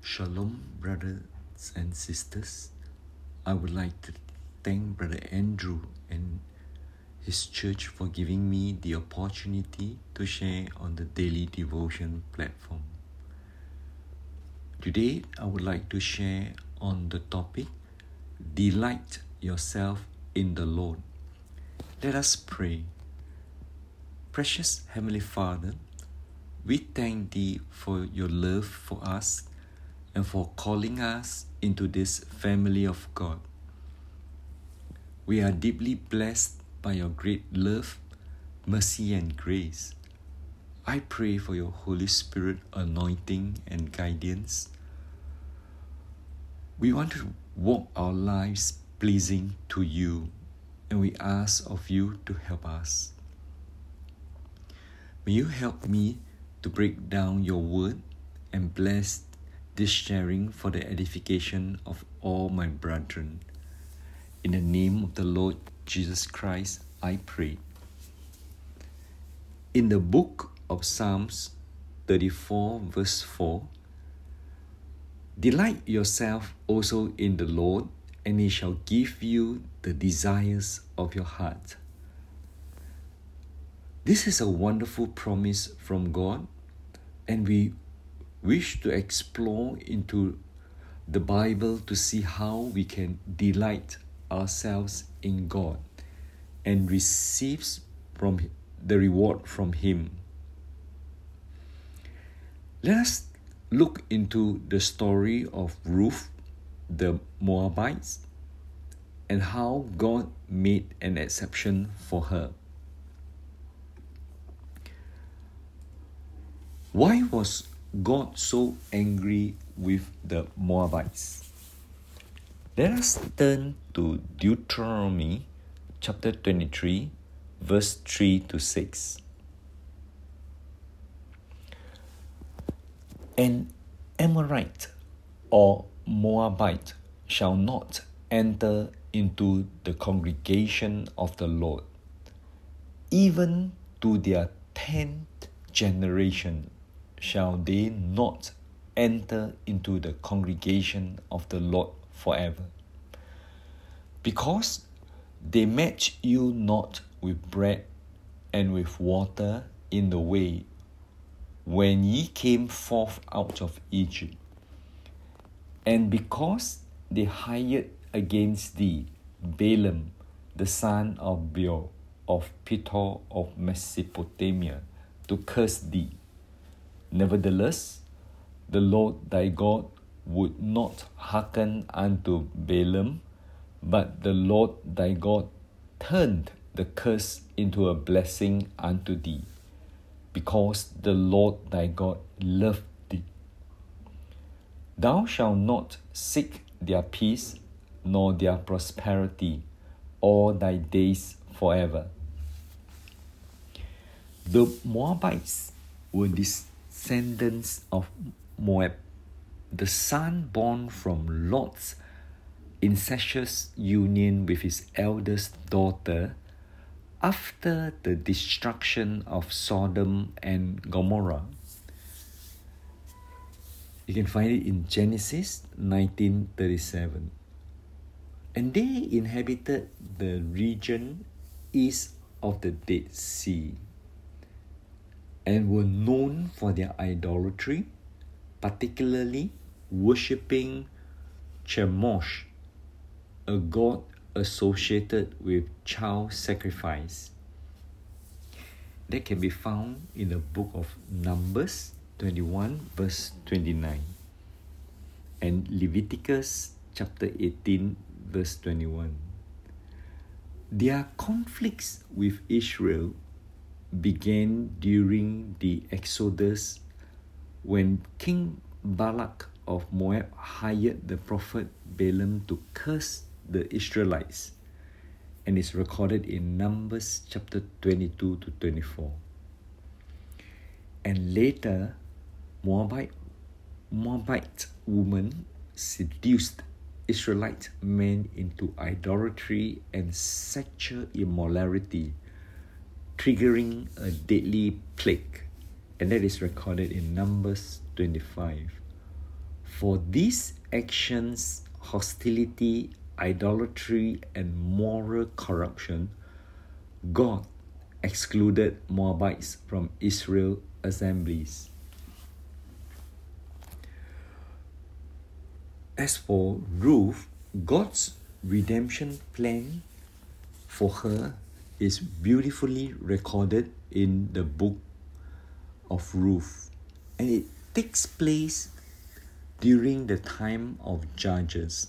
Shalom, brothers and sisters. I would like to thank Brother Andrew and his church for giving me the opportunity to share on the daily devotion platform. Today, I would like to share on the topic, Delight Yourself in the Lord. Let us pray. Precious Heavenly Father, we thank Thee for your love for us and for calling us into this family of God. We are deeply blessed by your great love, mercy, and grace. I pray for your Holy Spirit anointing and guidance. We want to walk our lives pleasing to you, and we ask of you to help us. May you help me to break down your word and bless this sharing for the edification of all my brethren. In the name of the Lord Jesus Christ, I pray. In the book of Psalms 34 verse 4, Delight yourself also in the Lord, and He shall give you the desires of your heart. This is a wonderful promise from God, and we wish to explore into the Bible to see how we can delight ourselves in God and receive from the reward from Him. Let us look into the story of Ruth, the Moabites, and how God made an exception for her. Why was God so angry with the Moabites? Let us turn to Deuteronomy chapter 23, verse 3 to 6. An Amorite or Moabite shall not enter into the congregation of the Lord, even to their 10th generation shall they not enter into the congregation of the Lord forever. Because they met you not with bread and with water in the way when ye came forth out of Egypt, and because they hired against thee Balaam the son of Beor of Pethor of Mesopotamia to curse thee. Nevertheless, the Lord thy God would not hearken unto Balaam, but the Lord thy God turned the curse into a blessing unto thee, because the Lord thy God loved thee. Thou shalt not seek their peace, nor their prosperity, all thy days forever. The Moabites were descendants of Moab, the son born from Lot's incestuous union with his eldest daughter after the destruction of Sodom and Gomorrah. You can find it in Genesis 19:37. And they inhabited the region east of the Dead Sea, and were known for their idolatry, particularly worshipping Chemosh, a god associated with child sacrifice. That can be found in the book of Numbers 21 verse 29 and Leviticus chapter 18 verse 21. Their conflicts with Israel began during the Exodus, when King Balak of Moab hired the prophet Balaam to curse the Israelites, and is recorded in Numbers chapter 22 to 24. And later, Moabite women seduced Israelite men into idolatry and sexual immorality, triggering a deadly plague, and that is recorded in Numbers 25. For these actions, hostility, idolatry, and moral corruption, God excluded Moabites from Israel assemblies. As for Ruth, God's redemption plan for her is beautifully recorded in the book of Ruth, and it takes place during the time of Judges.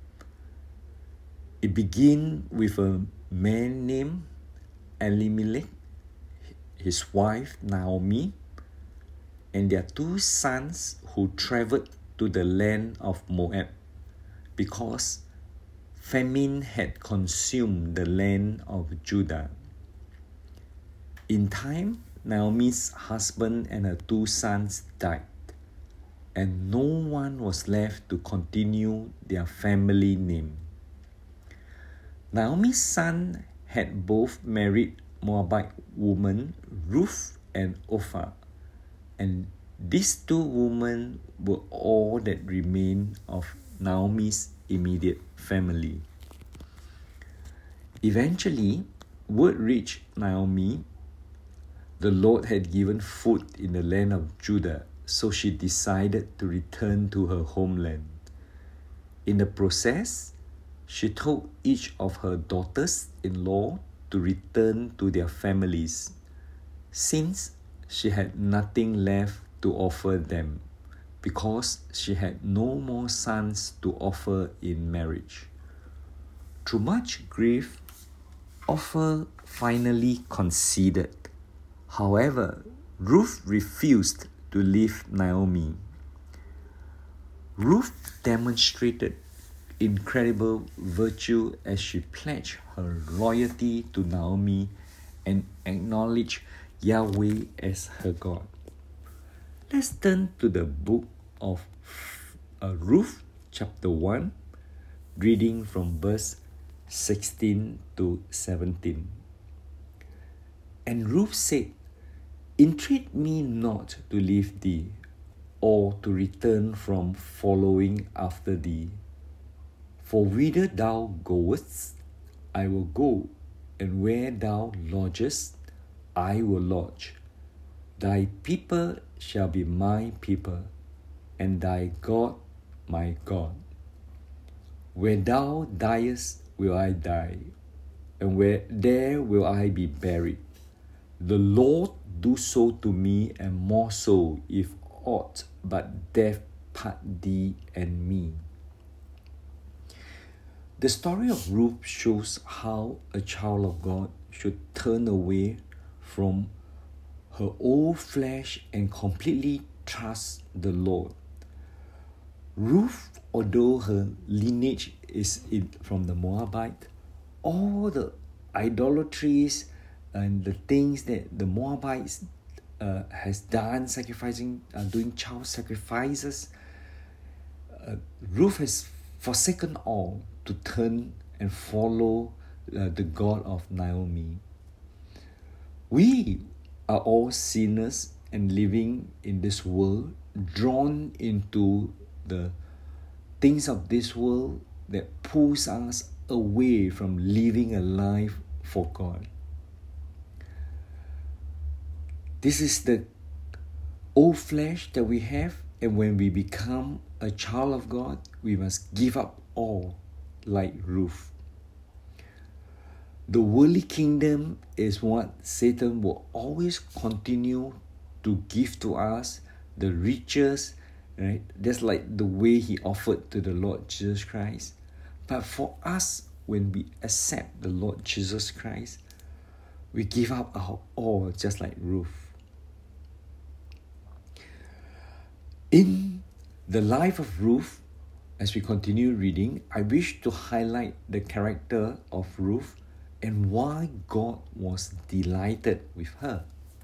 It begins with a man named Elimelech, his wife Naomi, and their two sons who traveled to the land of Moab because famine had consumed the land of Judah. In time, Naomi's husband and her two sons died, and no one was left to continue their family name. Naomi's son had both married Moabite women, Ruth and Orpah, and these two women were all that remained of Naomi's immediate family. Eventually, word reached Naomi. The Lord had given food in the land of Judah, so she decided to return to her homeland. In the process, she told each of her daughters-in-law to return to their families, since she had nothing left to offer them, because she had no more sons to offer in marriage. Through much grief, Orpah finally conceded. However, Ruth refused to leave Naomi. Ruth demonstrated incredible virtue as she pledged her loyalty to Naomi and acknowledged Yahweh as her God. Let's turn to the book of Ruth, chapter 1, reading from verse 16 to 17. And Ruth said, "Entreat me not to leave thee, or to return from following after thee. For whither thou goest, I will go, and where thou lodgest, I will lodge. Thy people shall be my people, and thy God my God. Where thou diest will I die, and there will I be buried. The Lord do so to me, and more so, if aught but death part thee and me." The story of Ruth shows how a child of God should turn away from her old flesh and completely trust the Lord. Ruth, although her lineage is from the Moabite, all the idolatries and the things that the Moabites has done, doing child sacrifices, Ruth has forsaken all to turn and follow the God of Naomi. We are all sinners and living in this world, drawn into the things of this world that pulls us away from living a life for God. This is the old flesh that we have, and when we become a child of God, we must give up all, like Ruth. The worldly kingdom is what Satan will always continue to give to us, the riches, right? That's like the way he offered to the Lord Jesus Christ. But for us, when we accept the Lord Jesus Christ, we give up our all, just like Ruth. In the life of Ruth, as we continue reading, I wish to highlight the character of Ruth and why God was delighted with her.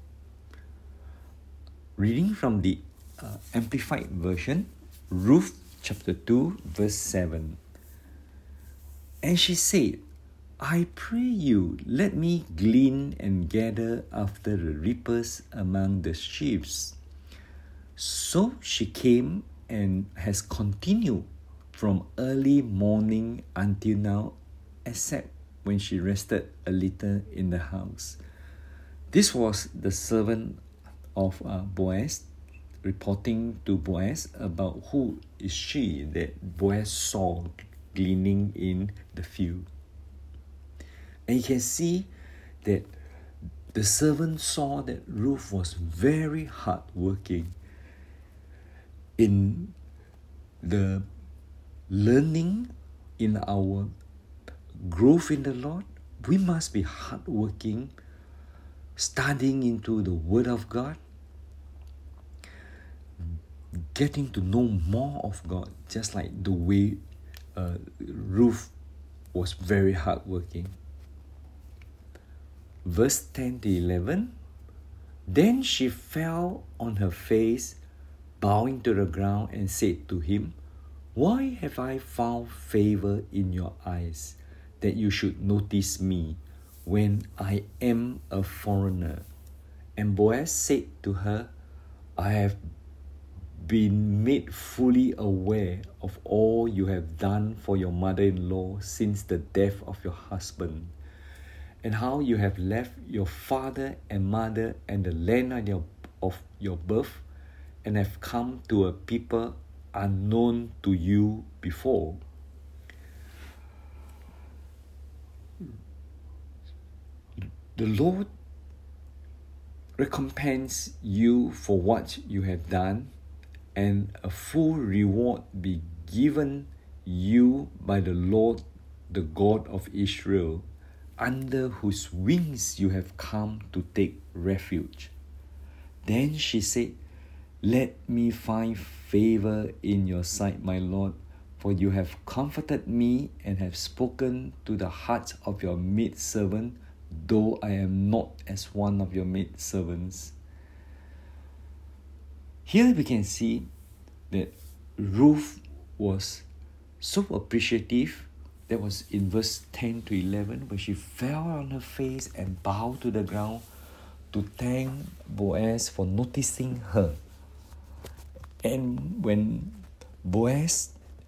Reading from the Amplified Version, Ruth chapter 2, verse 7. And she said, "I pray you, let me glean and gather after the reapers among the sheaves." So she came and has continued from early morning until now, except when she rested a little in the house. This was the servant of Boaz reporting to Boaz about who is she that Boaz saw gleaning in the field. And you can see that the servant saw that Ruth was very hardworking in the learning in our growth in the Lord. We must be hardworking, studying into the Word of God, getting to know more of God, just like the way Ruth was very hardworking. Verse 10 to 11, then she fell on her face, bowing to the ground, and said to him, why have I found favor in your eyes, that you should notice me when I am a foreigner? And Boaz said to her, I have been made fully aware of all you have done for your mother-in-law since the death of your husband, and how you have left your father and mother and the land of your birth, and have come to a people unknown to you before. The Lord recompense you for what you have done, and a full reward be given you by the Lord, the God of Israel, under whose wings you have come to take refuge. Then she said, let me find favor in your sight, my Lord, for you have comforted me and have spoken to the heart of your maidservant, though I am not as one of your maidservants. Here we can see that Ruth was so appreciative. That was in verse 10 to 11, where she fell on her face and bowed to the ground to thank Boaz for noticing her. And when Boaz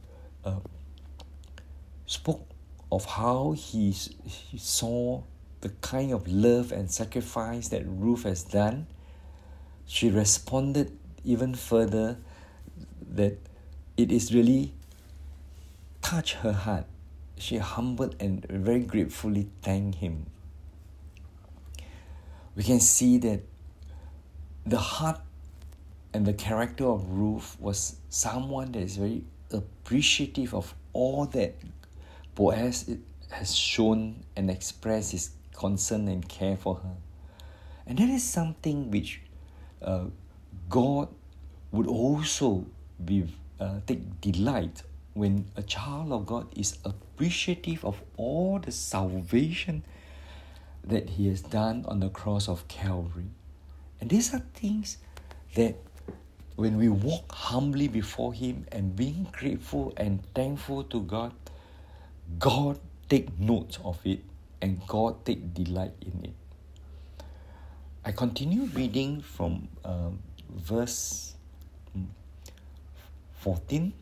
spoke of how he saw the kind of love and sacrifice that Ruth has done, she responded even further that it is really touched her heart. She humbled and very gratefully thanked him. We can see that the heart and the character of Ruth was someone that is very appreciative of all that Boaz has shown and expressed his concern and care for her. And that is something which God would also take delight when a child of God is appreciative of all the salvation that he has done on the cross of Calvary. And these are things that when we walk humbly before him and being grateful and thankful to God, God take note of it and God take delight in it. I continue reading from verse 14.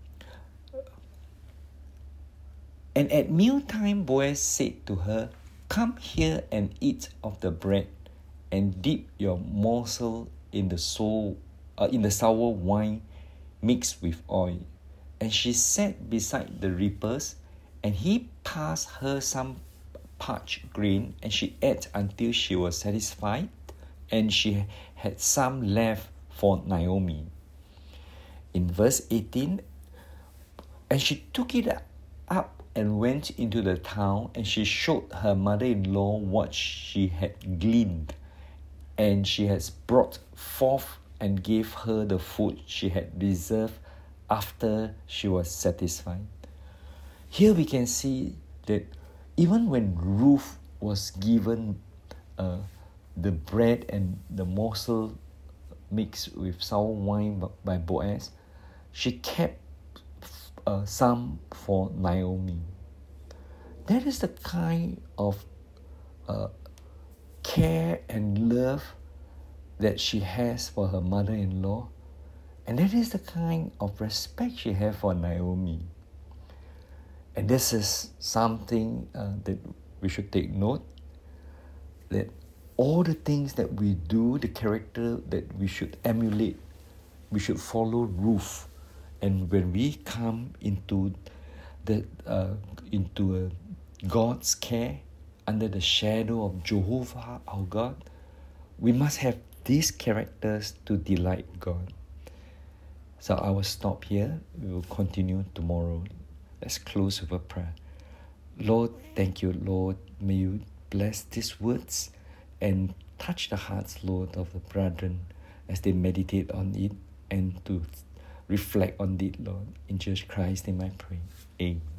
And at mealtime Boaz said to her, come here and eat of the bread, and dip your morsel in the sour wine mixed with oil. And she sat beside the reapers, and he passed her some parched grain, and she ate until she was satisfied, and she had some left for Naomi. In verse 18, and she took it up and went into the town, and she showed her mother-in-law what she had gleaned, and she has brought forth and gave her the food she had reserved after she was satisfied. Here we can see that even when Ruth was given the bread and the morsel mixed with sour wine by Boaz, she kept some for Naomi. That is the kind of care and love that she has for her mother-in-law. And that is the kind of respect she had for Naomi. And this is something that we should take note, that all the things that we do, the character that we should emulate, we should follow Ruth. And when we come into God's care, under the shadow of Jehovah our God, we must have these characters to delight God. So I will stop here. We will continue tomorrow. Let's close with a prayer. Lord, thank you, Lord. May you bless these words and touch the hearts, Lord, of the brethren as they meditate on it and to reflect on it, Lord. In Jesus Christ's name I pray. Amen.